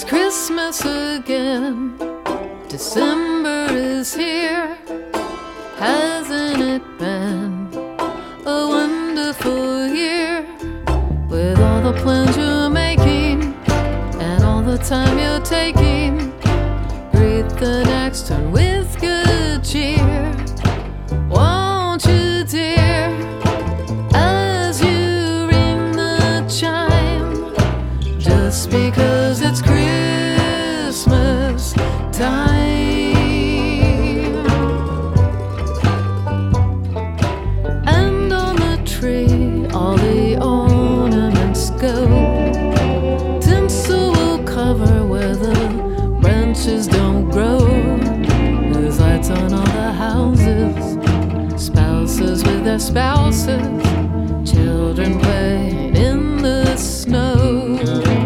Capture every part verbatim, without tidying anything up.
It's Christmas again. December is here. Hasn't it been a wonderful year? With all the plans you're making and all the time you're taking, greet the next turn with good cheer. Won't you, dear, as you ring the chime, just because it's Christmas time. And on the tree all the ornaments go. Tinsel will cover where the branches don't grow. There's lights on all the houses, spouses with their spouses, children playing in the snow.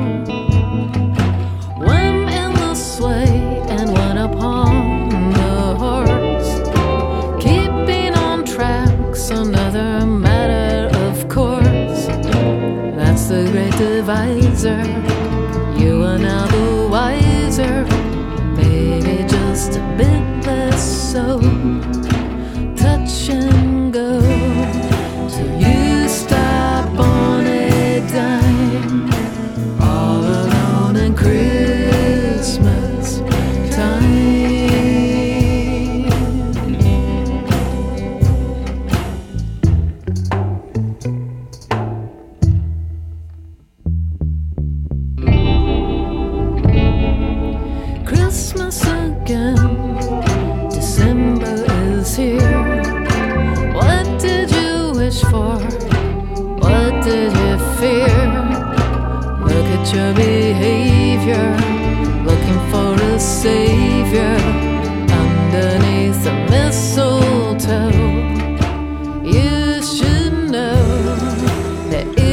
One in the sleigh and one upon the horse, keeping on track's another matter, of course. That's the great divisor. You are now the wiser, baby, just a bit less so. Touch and go till you stop on a dime, all alone in Christmas time. Christmas again, December is here. What did you wish for? What did you fear? Look at your behavior, looking for a savior underneath the mistletoe. You should know that